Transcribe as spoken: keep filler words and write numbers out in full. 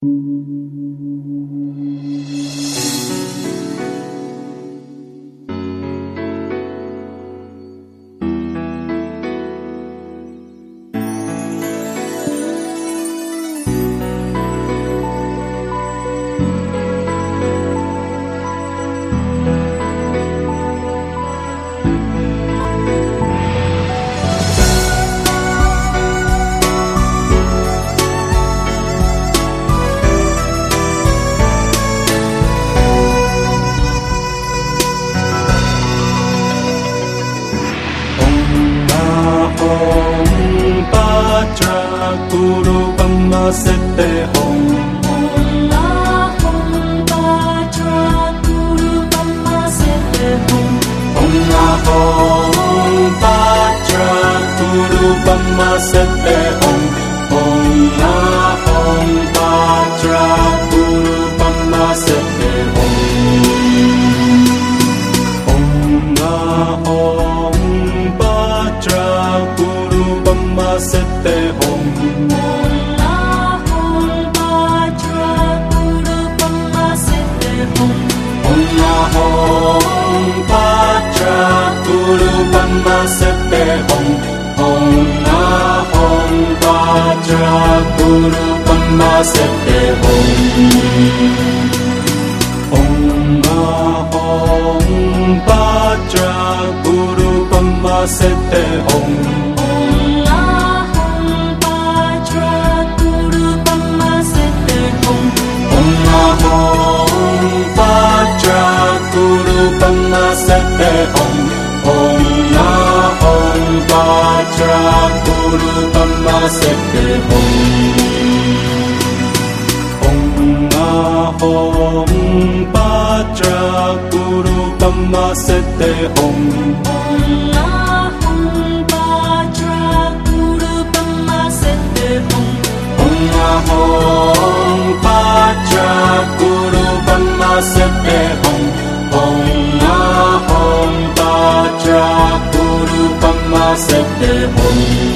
Guru Brahma Siddhi Om. Om Ahom Vajra Guru Brahma Siddhi Om. Om Ahom Vajra Guru Brahma Siddhi Om. Om Ahom Vajra Guru Brahma Siddhi Om. Om Ahom Vajra Guru Brahma Siddhi Om. Om Ahom Vajra Guru Brahma Siddhi Om. Om Ahom Vajra Guru Brahma Siddhi Om. Om Ahom Vajra Guru Brahma Siddhi Om. Om Ahom Vajra Guru Brahma Siddhi Om. Om Ahom Vajra Guru Brahma Siddhi Om. Om Ahom Vajra Guru Brahma Siddhi Om. Om Ahom Vajra Guru Brahma Siddhi Om. Om Ahom Vajra Guru Brahma Siddhi Om. Om Ahom Vajra Guru Brahma Siddhi Om. Om Ahom Vajra Guru Brahma Siddhi Om.